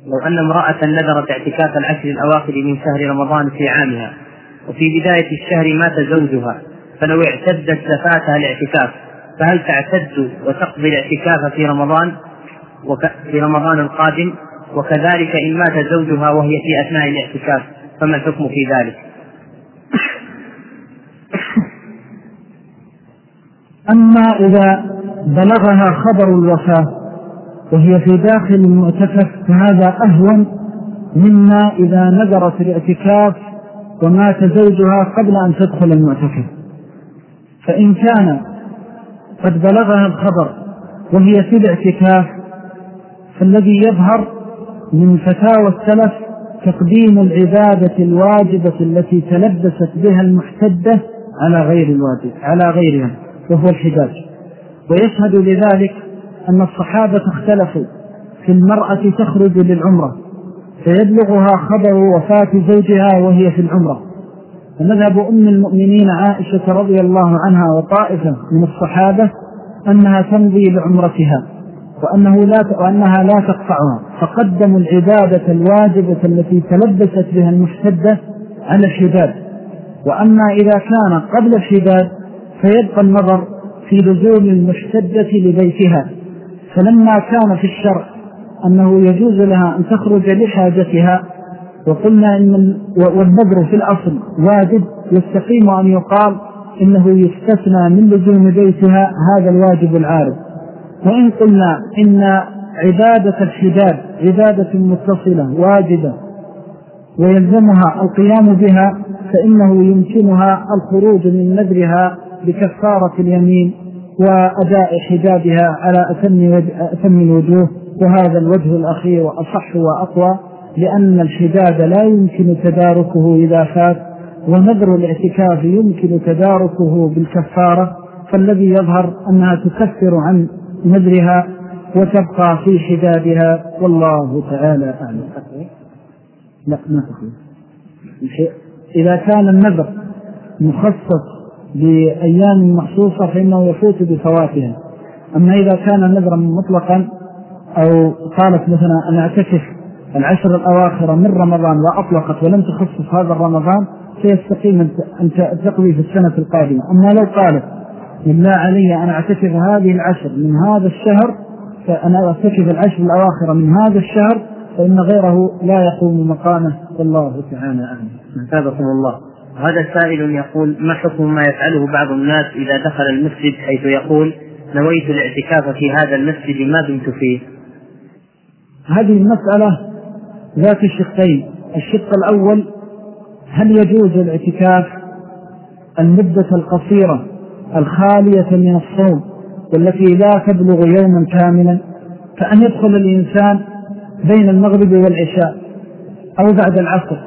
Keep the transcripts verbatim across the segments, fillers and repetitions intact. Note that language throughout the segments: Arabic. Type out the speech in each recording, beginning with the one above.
لو أن امرأة نذرت اعتكاف العشر الأواخر من شهر رمضان في عامها، وفي بداية الشهر مات زوجها، فلو اعتدت لفاتها الاعتكاف، فهل تعتد وتقضي الاعتكاف في رمضان وك... في رمضان القادم؟ وكذلك إن مات زوجها وهي في أثناء الاعتكاف فما الحكم في ذلك؟ أما إذا بلغها خبر الوفاة وهي في داخل المعتكف فهذا أهون مما إذا نذرت الاعتكاف ومات زوجها قبل أن تدخل المعتكف. فإن كان قد بلغها الخبر وهي في الاعتكاف فالذي يظهر من فتاوى السلف تقديم العبادة الواجبة التي تلبست بها المحتدة على غير الواجب على غيرها وهو الحجاج. ويشهد لذلك أن الصحابة اختلفوا في المرأة تخرج للعمرة فيبلغها خبر وفاة زوجها وهي في العمرة، فمذهب أم المؤمنين عائشة رضي الله عنها وطائفة من الصحابة أنها تمضي لعمرتها وأنه لا وأنها لا تقطعها، فقدموا العبادة الواجبة التي تلبست بها المحتدة على الحداد. وأما إذا كان قبل الحداد فيبقى النظر في لزوم المحتدة لبيتها، فلما كان في الشرع أنه يجوز لها أن تخرج لحاجتها وقلنا إن والنذر في الأصل واجب، يستقيم أن يقال إنه يستثنى من لزوم بيتها هذا الواجب العارض. وإن قلنا إن عبادة الحداد عبادة متصلة واجبة ويلزمها القيام بها فإنه يمكنها الخروج من نذرها بكفارة اليمين وأداء حدادها على أتم الوجوه، وهذا الوجه الأخير وأصح وأقوى، لأن الحداد لا يمكن تداركه إذا فات، ونذر الاعتكاف يمكن تداركه بالكفارة، فالذي يظهر أنها تكفر عن نذرها وتبقى في حدادها، والله تعالى أعلم. لا ما تقول. إذا كان النذر مخصص بأيام مخصوصة فإنه يفوت بفواتها. أما إذا كان نذرا مطلقا أو قالت مثلا أن أعتكف العشر الأواخر من رمضان وأطلقت ولم تخصص هذا الرمضان سيستقيم أن تقضي في السنة القادمة. أما لو قالت بالله علي أنا أعتكف هذه العشر من هذا الشهر فأنا أعتكف العشر الأواخر من هذا الشهر فإن غيره لا يقوم مقامه، والله تعالى أعلم. أثابكم الله. هذا سائل يقول: ما حكم ما يفعله بعض الناس إذا دخل المسجد حيث يقول نويت الاعتكاف في هذا المسجد ما دمت فيه؟ هذه المسألة ذات الشقين. الشق الأول: هل يجوز الاعتكاف المدة القصيرة الخالية من الصوم والتي لا تبلغ يوما كاملا، فأن يدخل الإنسان بين المغرب والعشاء أو بعد العصر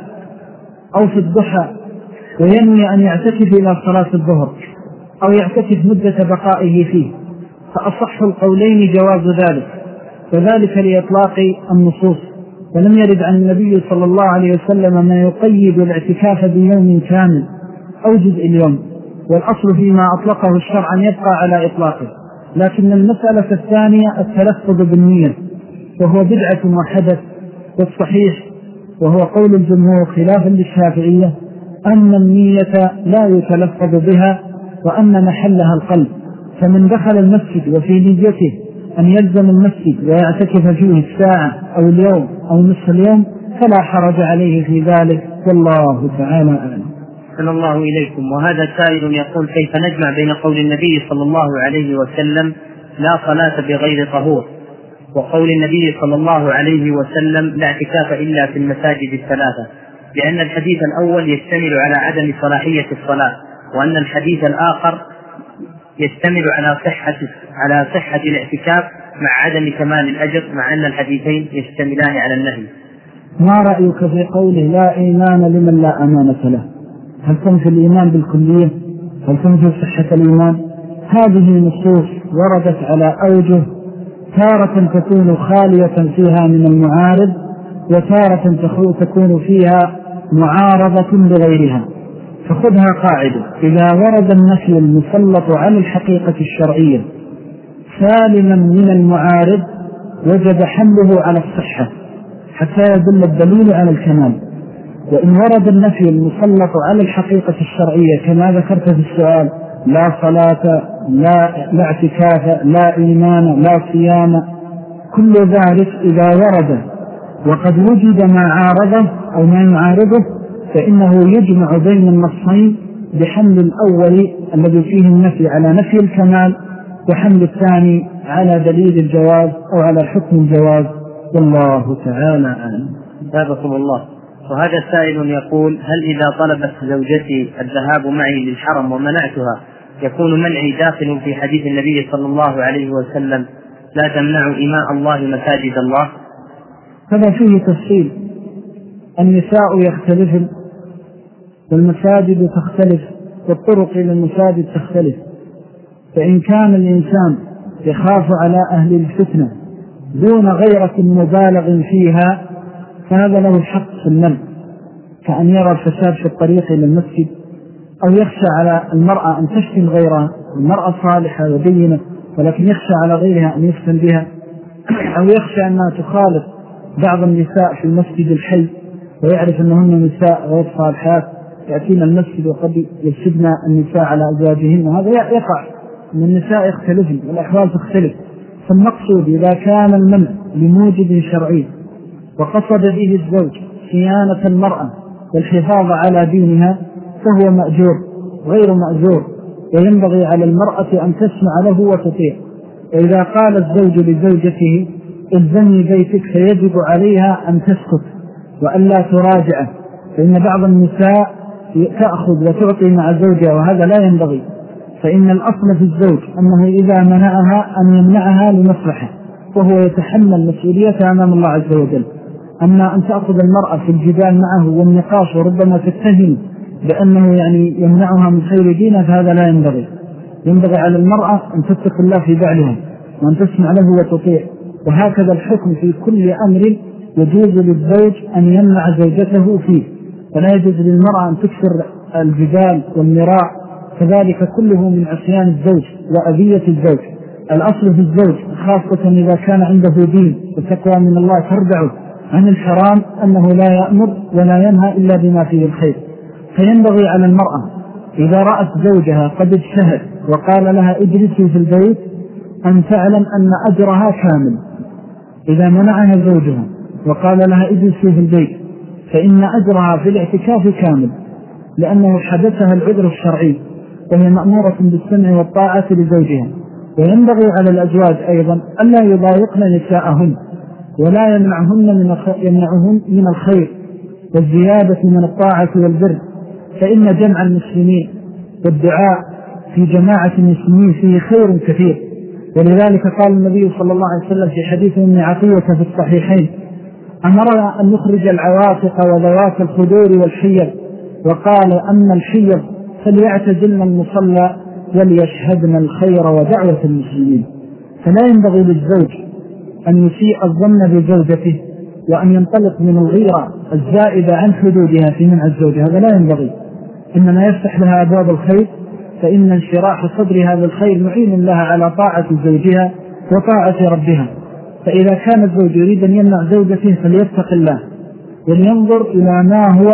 أو في الضحى وينوي أن يعتكف إلى صلاة الظهر أو يعتكف مدة بقائه فيه، فأصح القولين جواز ذلك، وذلك لإطلاق النصوص، ولم يرد عن النبي صلى الله عليه وسلم ما يقيد الاعتكاف بيوم كامل أو جزء اليوم، والأصل فيما أطلقه الشرع أن يبقى على إطلاقه. لكن المسألة الثانية التلفظ بالنية، وهو بدعة وحدث، والصحيح وهو قول الجمهور خلافا للشافعية أن النية لا يتلفظ بها وأن محلها القلب. فمن دخل المسجد وفي نيته أن يلزم المسجد ويعتكف فيه الساعة أو اليوم أو نصف اليوم فلا حرج عليه في ذلك، والله تعالى أعلم. صلى الله إليكم. وهذا سائل يقول: كيف نجمع بين قول النبي صلى الله عليه وسلم لا صلاة بغير طهور وقول النبي صلى الله عليه وسلم لا اعتكاف إلا في المساجد الثلاثة، لأن الحديث الأول يشتمل على عدم صلاحية الصلاة، وأن الحديث الآخر يشتمل على صحة على صحة الاعتكاف مع عدم كمال الأجر، مع أن الحديثين يشتملان على النهي؟ ما رأيك في قوله لا إيمان لمن لا أمانة له؟ هل تنفي الإيمان بالكلية؟ هل تنفي صحة الإيمان؟ هذه نصوص وردت على أوجه تارة تكون خالية فيها من المعارض، وتارة تكون فيها معارضة بغيرها. فخذها قاعدة: إذا ورد النفي المسلط على الحقيقة الشرعية سالما من المعارض وجب حمله على الصحة، حتى يدل الدليل على الكمال. وإن ورد النفي المسلط على الحقيقة الشرعية كما ذكرت في السؤال، لا صلاة، لا, لا اعتكاف، لا إيمان، لا صيام، كل ذلك إذا ورد وقد وجد ما عارضه أو ما يعارضه فإنه يجمع بين النصين بحمل الأول الذي فيه النفي على نفي الكمال، وحمل الثاني على دليل الجواز أو على حكم الجواز، والله تعالى أعلم. باركم الله. وهذا سائل يقول: هل إذا طلبت زوجتي الذهاب معي للحرم ومنعتها يكون منعي داخل في حديث النبي صلى الله عليه وسلم لا تمنع إماء الله مساجد الله؟ هذا فيه تفصيل. النساء يختلفن والمساجد تختلف والطرق إلى المساجد تختلف، فإن كان الإنسان يخاف على أهل الفتنة دون غيرة مبالغ فيها فهذا له الحق في المنع، كأن يرى الفساد في الطريق إلى المسجد، أو يخشى على المرأة أن تفتن غيرها، المرأة صالحة ودينة ولكن يخشى على غيرها أن يفتن بها، أو يخشى أنها تخالف بعض النساء في المسجد الحي ويعرف أنهن نساء غير صالحات يأتين المسجد وقد يفسدن النساء على أزواجهن، وهذا يقع أن النساء يختلفن والأحوال تختلف. فالمقصود إذا كان المنع لموجب شرعي وقصد به الزوج صيانة المرأة والحفاظ على دينها فهو مأجور غير مأجور، وينبغي على المرأة أن تسمع له وتطيع. وإذا قال الزوج لزوجته الزمي بيتك فيجب عليها أن تسكت وأن لا تراجعه، فإن بعض النساء تأخذ وتعطي مع زوجها وهذا لا ينبغي. فإن الأصل في الزوج أنه إذا منعها أن يمنعها لمصلحة وهو يتحمل مسؤوليتها أمام الله عز وجل. أما أن تأخذ المرأة في الجدال معه والنقاش وربما تتهم بأنه يعني يمنعها من خير دينها فهذا لا ينبغي. ينبغي على المرأة أن تتق الله في بعلها وأن تسمع له وتطيع. وهكذا الحكم في كل أمر يجوز للزوج أن يمنع زوجته فيه، فلا يجوز للمرأة أن تكسر الجدال والمراء، كذلك كله من عصيان الزوج وأذية الزوج. الأصل في الزوج خاصة إذا كان عنده دين وتقوى من الله ترجعه عن الحرام أنه لا يأمر ولا ينهى إلا بما فيه الخير. فينبغي على المرأة إذا رأت زوجها قد اجتهد وقال لها اجلسي في البيت أن تعلم أن أجرها كامل. إذا منعها زوجها وقال لها اجلسي في البيت فإن أجرها في الاعتكاف كامل، لأنه حدثها العذر الشرعي وهي مأمورة بالسمع والطاعة لزوجها. وينبغي على الأزواج أيضا ألا يضايقن نساءهن ولا يمنعهن من يمنعهن من الخير والزيادة من الطاعة والبر، فإن جمع المسلمين والدعاء في جماعة المسلمين فيه خير كثير. ولذلك قال النبي صلى الله عليه وسلم في حديث ابن عطية في الصحيحين: أمرنا أن نخرج العواتق وذوات الخدور والحيل، وقال أما الحيل فليعتزلن المصلى وليشهدن الخير ودعوة المسلمين. فلا ينبغي للزوج أن يسيء الظن بزوجته وأن ينطلق من الغيرة الزائدة عن حدودها في منع الزوج، هذا لا ينبغي. إنما يفتح لها أبواب الخير، فإن انشراح صدر هذا الخير معين لها على طاعة زوجها وطاعة ربها. فإذا كان الزوج يريد أن يمنع زوجته فليتق الله ولينظر إلى ما هو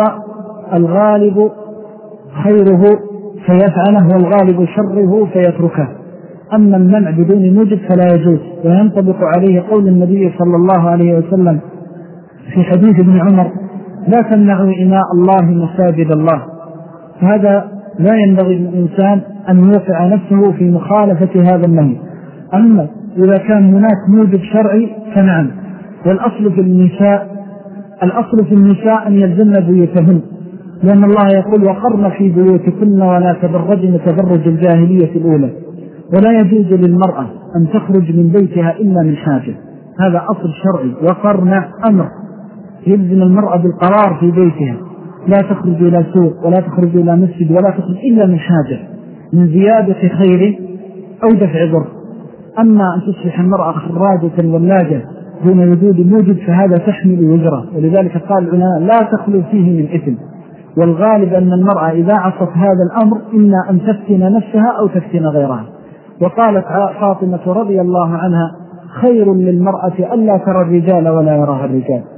الغالب خيره فيفعله والغالب شره فيتركه. أما المنع بدون موجب فلا يجوز، وينطبق عليه قول النبي صلى الله عليه وسلم في حديث ابن عمر: لا تمنعوا إماء الله مساجد الله. فهذا لا ينبغي للإنسان أن يوقع نفسه في مخالفة هذا النهي. أما إذا كان هناك موجب شرعي فنعم. والأصل في النساء الأصل في النساء أن يلزمن بيوتهن، لأن الله يقول: وقرن في بيوتكن ولا تبرجن تبرج الجاهلية الأولى. ولا يجوز للمرأة أن تخرج من بيتها إلا من حاجة، هذا أصل شرعي. وقرن أمر يلزم المرأة بالقرار في بيتها، لا تخرج إلى سوق ولا تخرج إلى مسجد ولا تخرج إلا من حاجة، من زيادة خير أو دفع ضر. أما أن تصبح المرأة خراجة ولاجة دون وجود موجب فهذا تحمل وزره. ولذلك قال العلماء: لا تخلو فيه من إثم. والغالب أن المرأة إذا عصت هذا الأمر إما أن تفتن نفسها أو تفتن غيرها. وقالت فاطمة رضي الله عنها: خير للمرأة ألا ترى الرجال ولا يراها الرجال.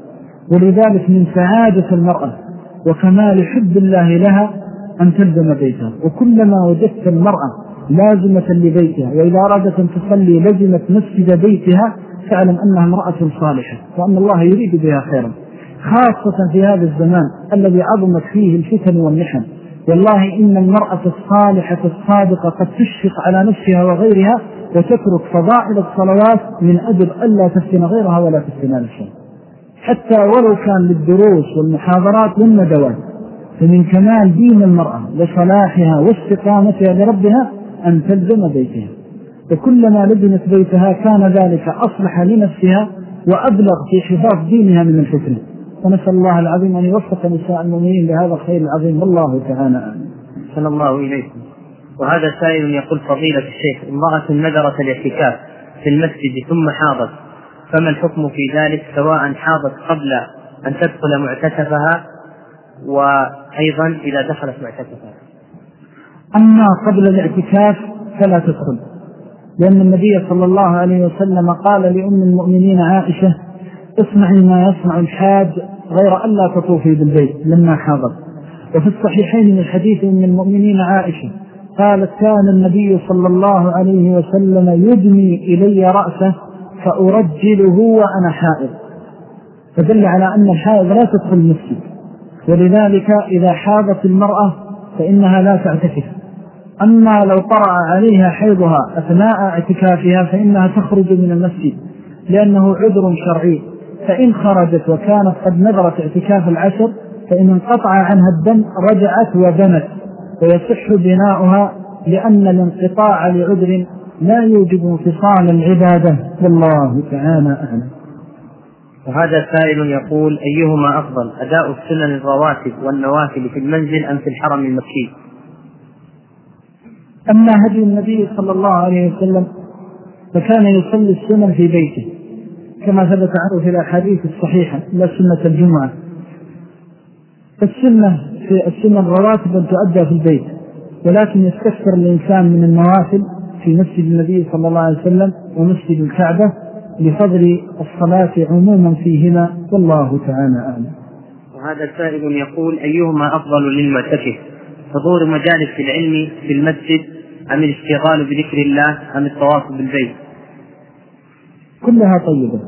ولذلك من سعادة المرأة وكمال حب الله لها أن تلزم بيتها. وكلما وجدت المرأة لازمة لبيتها وإذا أرادت أن تصلي لزمت مسجد بيتها فاعلم أنها امرأة صالحة وأن الله يريد بها خيرا، خاصة في هذا الزمان الذي عظمت فيه الفتن والمحن. والله إن المرأة الصالحة الصادقة قد تشفق على نفسها وغيرها وتترك فضائل الصلوات من أجل ألا تفتن غيرها ولا تفتن نفسها، حتى ولو كان للدروس والمحاضرات والندوات. فمن كمال دين المرأة لصلاحها واستقامتها لربها أن تلزم بيتها، وكلما لزمت بيتها كان ذلك أصلح لنفسها وأبلغ في حفاظ دينها من الفتنة. ونسأل الله العظيم أن يوفق نساء المؤمنين لهذا الخير العظيم، والله تعالى أعلم. صلى الله إليكم. وهذا سائل يقول: فضيلة الشيخ، امرأة نذرت الاعتكاف في المسجد ثم حاضت، فما الحكم في ذلك سواء حاضت قبل أن تدخل معتكفها وأيضا إذا دخلت معتكفها؟ أما قبل الاعتكاف فلا تدخل، لأن النبي صلى الله عليه وسلم قال لأم المؤمنين عائشة: اسمعي ما يسمع الحاج غير أن لا تطوفي بالبيت لما حاضر. وفي الصحيحين من حديث أم المؤمنين عائشة قالت: كان النبي صلى الله عليه وسلم يدني إلي رأسه فأرجله وأنا حائض، فدل على أن الحائض لا تدخل المسجد. ولذلك إذا حاضت المرأة فإنها لا تعتكف. أما لو طرأ عليها حيضها أثناء اعتكافها فإنها تخرج من المسجد لأنه عذر شرعي، فإن خرجت وكانت قد نذرت اعتكاف العشر فإن انقطع عنها الدم رجعت وبنت ويصح بناؤها، لأن الانقطاع لعذر لا يوجب انفصال العبادة، والله تعالى أعلم. وهذا سائل يقول: أيهما أفضل، أداء السنن الرواتب والنوافل في المنزل أم في الحرم المكي؟ أما هدي النبي صلى الله عليه وسلم فكان يصلي السنن في بيته كما ثبت عنه في الأحاديث الصحيحة، لا سنة الجمعة. السنة في السنن الرواتب أن تؤدى في البيت، ولكن يستكثر الإنسان من النوافل في مسجد النبي صلى الله عليه وسلم ومسجد الكعبة لفضل الصلاة عموما فيهما، والله تعالى أعلم. وهذا سائل يقول: أيهما أفضل للمعتكف، حضور مجالس العلم في المسجد أم الاشتغال بذكر الله أم الطواف بالبيت؟ كلها طيبة.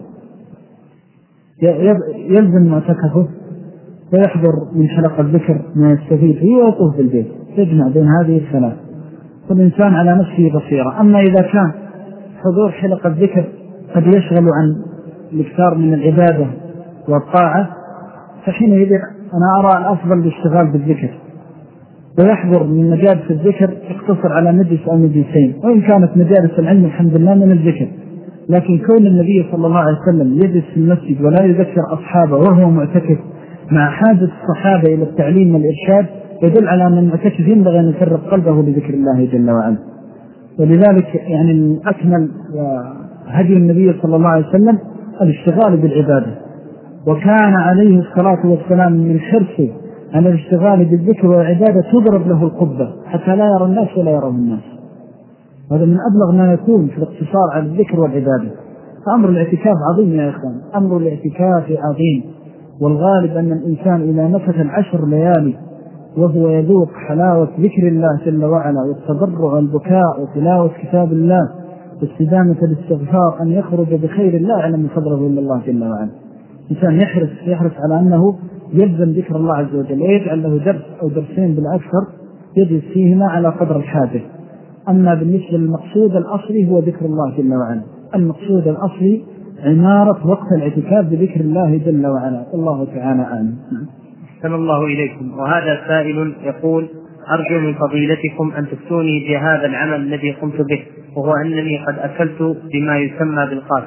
يلزم معتكفه ويحضر من حلقة الذكر ما يستفيد فيه ويطوف بالبيت، يجمع بين هذه الثلاث، فالإنسان على نفسه بصيرة. أما إذا كان حضور حلقة الذكر قد يشغل عن الاكثار من العبادة والطاعة فحينئذ أنا أرى الأفضل الاشتغال بالذكر، ويحضر من مجالس الذكر يقتصر على مجلس أو مجلسين، وإن كانت مجالس العلم الحمد لله من الذكر. لكن كون النبي صلى الله عليه وسلم يجلس في المسجد ولا يذكر أصحابه وهو معتكف مع حاجة الصحابة إلى التعليم والإرشاد يدل على أن المعتكف ينبغي أن يفرق قلبه لذكر الله جل وعلا. ولذلك يعني الأكمل هدي النبي صلى الله عليه وسلم الاشتغال بالعبادة، وكان عليه الصلاة والسلام من حرصه على الاشتغال بالذكر والعبادة تضرب له القبة حتى لا يرى الناس ولا يرى الناس. هذا من أبلغ ما يكون في الاقتصار على الذكر والعبادة. فأمر الاعتكاف عظيم يا إخوان، أمر الاعتكاف عظيم، والغالب أن الإنسان إذا نفث العشر ليالي وهو يذوق حلاوة ذكر الله جل وعلا والتضرع والبكاء وتلاوة كتاب الله واستدامة الاستغفار أن يخرج بخير الله يعلم فضله إلا الله جل وعلا. الإنسان يحرص يحرص على أنه يلزم ذكر الله عز وجل ويجعل له درس أو درسين بالأكثر يجلس فيهما على قدر الحاجة. أما بالنسبة للمقصود الأصلي هو ذكر الله جل وعلا، المقصود الأصلي عمارة وقت الاعتكاف بذكر الله جل وعلا، الله تعالى أعلم. صلى الله إليكم. وهذا سائل يقول: أرجو من فضيلتكم أن تفتوني بهذا العمل الذي قمت به، وهو أنني قد أكلت بما يسمى بالقاس.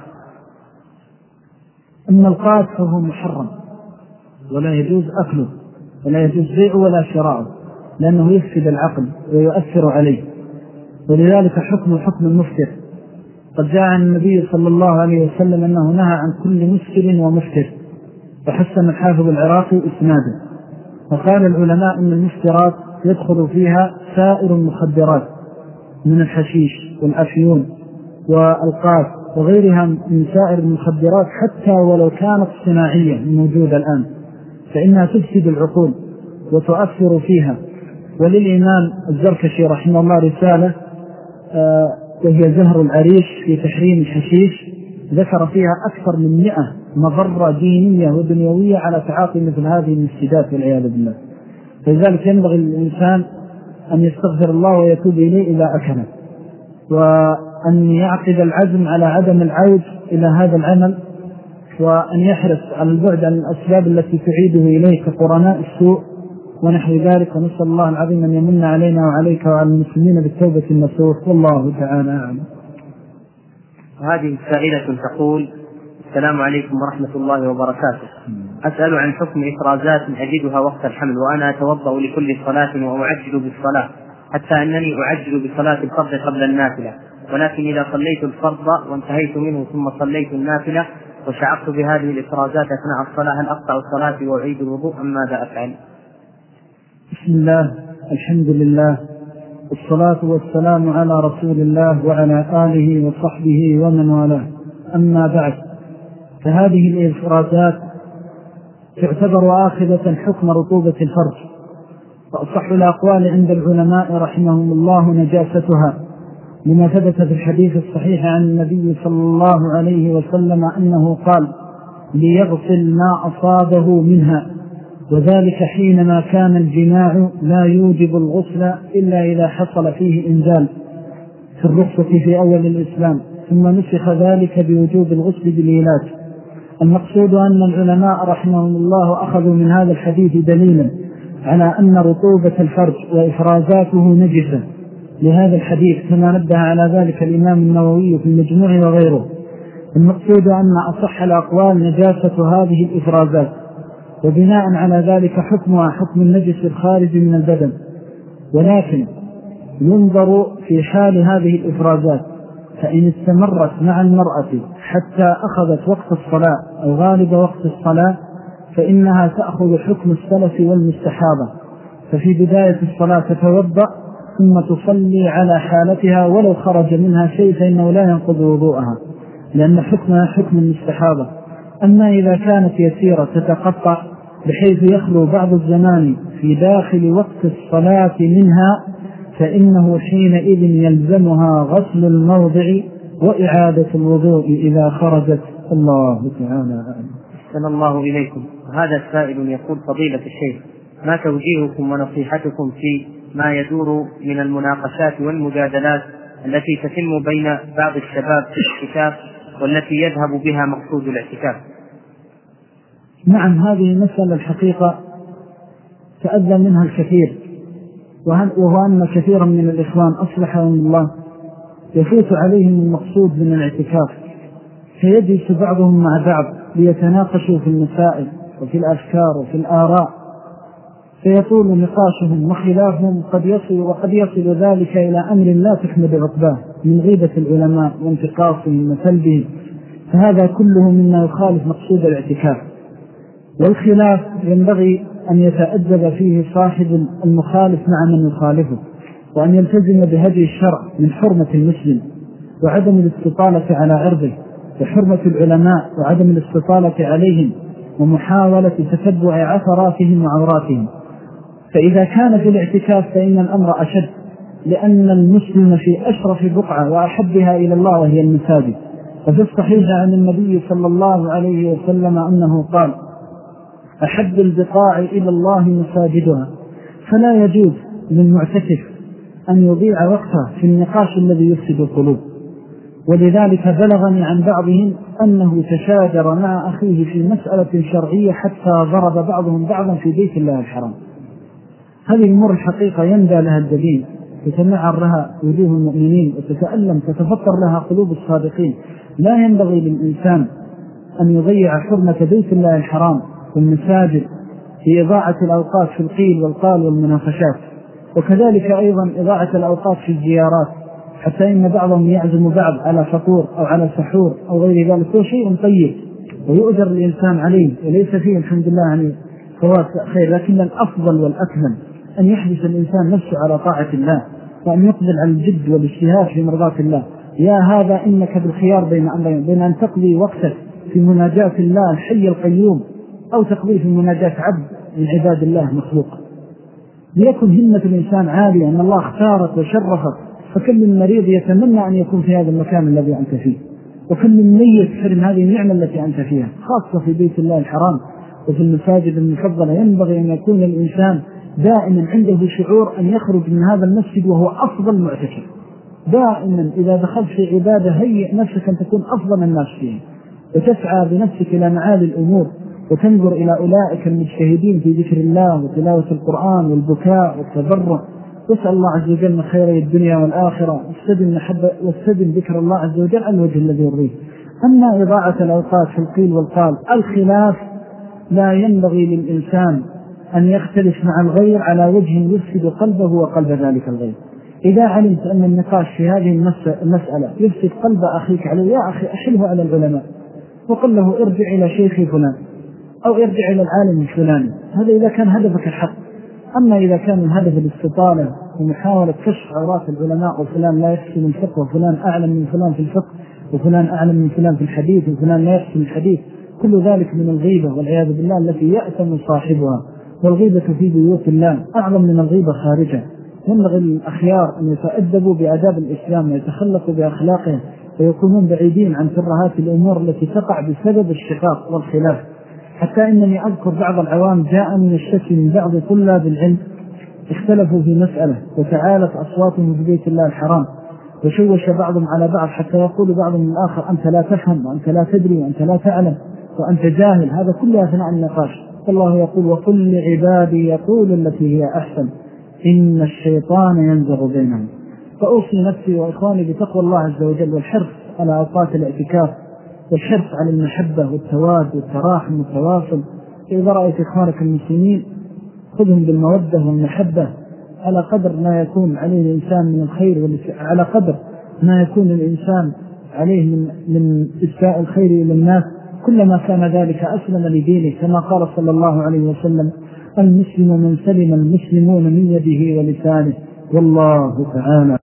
أن القاس هو محرم ولا يجوز أكله ولا يجوز بيعه ولا شراءه، لأنه يفسد العقل ويؤثر عليه، ولذلك حكم حكم المفتر. قد جاء عن النبي صلى الله عليه وسلم أنه نهى عن كل مسكر ومفتر، وحسن الحافظ العراقي إسناده. وقال العلماء أن المفترات يدخل فيها سائر المخدرات من الحشيش والأفيون والقاس وغيرها من سائر المخدرات حتى ولو كانت صناعية موجودة الآن، فإنها تفسد العقول وتؤثر فيها. وللإمام الزركشي رحمه الله رسالة آه وهي زهر العريش في تحريم الحشيش، ذكر فيها أكثر من مئة مضرة دينية ودنيوية على تعاطي مثل هذه المفسدات والعياذ بالله. فلذلك ينبغي للإنسان أن يستغفر الله ويتوب إليه إذا أكله، وأن يعقد العزم على عدم العود إلى هذا العمل، وأن يحرص على البعد عن الأسباب التي تعيده إليه كقرناء السوء ونحو ذلك. ونسأل الله العظيم أن يمن علينا وعليك وعلى المسلمين بالتوبة النصوح، والله تعالى أعلم. هذه السائلة تقول: السلام عليكم ورحمة الله وبركاته، أسأل عن حكم إفرازات أجدها وقت الحمل وأنا أتوضأ لكل صلاة وأعجل بالصلاة، حتى أنني أعجل بصلاة الفرض قبل النافلة، ولكن إذا صليت الفرض وانتهيت منه ثم صليت النافلة وشعرت بهذه الإفرازات أثناء الصلاة، هل أقطع الصلاة وأعيد الوضوء أم ماذا أفعل؟ بسم الله، الحمد لله، والصلاة والسلام على رسول الله وعلى آله وصحبه ومن والاه. أما بعد، فهذه الإفرازات تعتبر آخذة حكم رطوبة الفرج، فأصح الأقوال عند العلماء رحمهم الله نجاستها، لما ثبت في الحديث الصحيح عن النبي صلى الله عليه وسلم أنه قال: ليغسل ما أصابه منها، وذلك حينما كان الجماع لا يوجب الغسل إلا إذا حصل فيه إنزال في الرخصة في أول الإسلام، ثم نسخ ذلك بوجوب الغسل بالعلاج. المقصود أن العلماء رحمهم الله أخذوا من هذا الحديث دليلا على أن رطوبة الفرج وإفرازاته نجسة لهذا الحديث، كما نبه على ذلك الإمام النووي في المجموع وغيره. المقصود أن أصح الأقوال نجاسة هذه الإفرازات، وبناء على ذلك حكمها حكم النجس الخارج من البدن. ولكن ينظر في حال هذه الإفرازات، فإن استمرت مع المرأة حتى أخذت وقت الصلاة أو غالب وقت الصلاة فإنها تأخذ حكم السلف والمستحاضة، ففي بداية الصلاة تتوضأ ثم تصلي على حالتها ولو خرج منها شيء فإنه لا ينقض وضوءها، لأن حكمها حكم المستحاضة. أما إذا كانت يسيرة تتقطع بحيث يخلو بعض الزمان في داخل وقت الصلاة منها، فإنه حينئذ يلزمها غسل الموضع وإعادة الوضوء إذا خرجت. الله تعالى أعلم. أحسن الله إليكم. هذا السائل يقول: فضيلة الشيخ، ما توجيهكم ونصيحتكم في ما يدور من المناقشات والمجادلات التي تتم بين بعض الشباب في الاعتكاف والتي يذهب بها مقصود الاعتكاف؟ نعم، هذه المسألة الحقيقة تأذى منها الكثير، وهو أن كثيرا من الإخوان أصلحهم الله يفوت عليهم المقصود من الاعتكاف، فيجلس بعضهم مع بعض ليتناقشوا في المسائل وفي الأفكار وفي الآراء، فيطول نقاشهم وخلافهم قد يصل وقد يصل ذلك إلى أمر لا تحمد عقباه من غيبة العلماء وانتقاصهم وسلبهم، فهذا كله مما يخالف مقصود الاعتكاف. والخلاف ينبغي أن يتأدب فيه صاحب المخالف مع من يخالفه، وأن يلتزم بهدي الشرع من حرمة المسلم وعدم الاستطالة على عرضه، وحرمة العلماء وعدم الاستطالة عليهم، ومحاولة تتبع عثراتهم وعوراتهم. فإذا كان في الاعتكاف فإن الأمر أشد، لأن المسلم في أشرف بقعة وأحبها إلى الله وهي المساجد. وفي الصحيح عن النبي صلى الله عليه وسلم أنه قال: أحب البقاع إلى الله مساجدها. فلا يجوز للمعتكف أن يضيع وقته في النقاش الذي يفسد القلوب. ولذلك بلغني عن بعضهم أنه تشاجر مع أخيه في مسألة شرعية حتى ضرب بعضهم بعضا في بيت الله الحرام. هذه الأمور الحقيقة يندى لها الدليل، تتمعر لها وجوه المؤمنين وتتألم تتفطر لها قلوب الصادقين. لا ينبغي للإنسان أن يضيع حرمة بيت الله الحرام والمساجد في إضاعة الأوقات في القيل والقال والمناقشات، وكذلك أيضا إضاعة الأوقات في الزيارات، حتى إن بعضهم يعزم بعض على فطور أو على سحور أو غير ذلك. هو شيء طيب ويؤجر الإنسان عليه وليس فيه الحمد لله يعني فوات خير، لكن الأفضل والأكمل أن يحدث الإنسان نفسه على طاعة الله، وأن يقبل على الجد والاجتهاد في مرضاة الله. يا هذا إنك بالخيار بين أمرين، بين أن تقضي وقتك في مناجاة الله الحي القيوم أو تقضي في مناجاة عبد من عباد الله مخلوق. ليكن همة الإنسان عالية، أن الله اختارك وشرفك، فكل من مريض يتمنى أن يكون في هذا المكان الذي أنت فيه، وكل من ميت حرم هذه النعمة التي أنت فيها، خاصة في بيت الله الحرام وفي المساجد المفضلة. ينبغي أن يكون الإنسان دائما عنده شعور أن يخرج من هذا المسجد وهو أفضل معتكف. دائما إذا دخلت في عبادة هيئ نفسك أن تكون أفضل الناس فيه، وتسعى بنفسك إلى معالي الأمور، وتنظر إلى أولئك المجتهدين في ذكر الله وتلاوة القرآن والبكاء والتضرع، واسأل الله عز وجل من خيري الدنيا والآخرة، واستدم ذكر الله عز وجل على الوجه الذي يرضيه. أما إضاعة الأوقات في القيل والقال، الخلاف لا ينبغي للإنسان أن يختلف مع الغير على وجه يفسد قلبه وقلب ذلك الغير. إذا علمت أن النقاش في هذه المسألة يفسد قلب أخيك عليه، يا أخي أحله على العلماء وقل له ارجع إلى شيخي فلان أو ارجع إلى العالم الفلاني، هذا إذا كان هدفك الحق. أما إذا كان الهدف الاستطالة ومحاولة كشف عورات العلماء، وفلان لا يحسن الفقه وفلان أعلم من فلان في الفقه وفلان أعلم من فلان في الحديث وفلان لا يحسن الحديث، كل ذلك من الغيبة والعياذ بالله التي يأثم صاحبها. والغيبة في بيوت الله أعظم من الغيبة خارجها. ينبغي الأخيار أن يتأدبوا بآداب الإسلام ويتخلقوا بأخلاقهم ويكونون بعيدين عن ترهات الأمور التي تقع بسبب الشقاق والخلاف. حتى إنني أذكر بعض العوام جاء من الشك من بعض طلاب العلم اختلفوا في مسألة وتعالت أصواتهم في بيت الله الحرام، وشوش بعضهم على بعض حتى يقول بعضهم الآخر أنت لا تفهم وأنت لا تدري وأنت لا تعلم وأنت جاهل. هذا كله أثناء النقاش. الله يقول وقل لعبادي يقول التي هي أحسن إن الشيطان ينزغ بينهم. فأوصي نفسي وإخواني بتقوى الله عز وجل والحرص على أوقات الاعتكاف والحرص على المحبة والتواد والتراحم والتواصل. إذا رأيت إخوانك المسلمين خذهم بالمودة والمحبة على قدر ما يكون عليه الإنسان من الخير، على قدر ما يكون الإنسان عليه من, من إساء الخير إلى الناس، كلما كان ذلك أسلم لدينه، كما قال صلى الله عليه وسلم المسلم من سلم المسلمون من يده ولسانه والله تعالى